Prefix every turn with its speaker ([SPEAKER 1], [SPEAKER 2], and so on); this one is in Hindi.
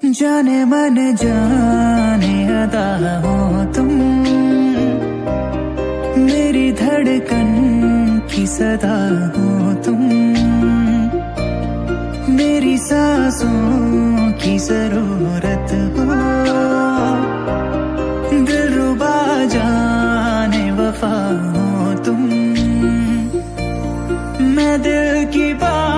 [SPEAKER 1] जाने मन जाने अदा हो तुम, मेरी धड़कन की सदा हो तुम, मेरी सांसों की जरूरत हो, दिलरुबा जाने वफा हो तुम, मैं दिल की बात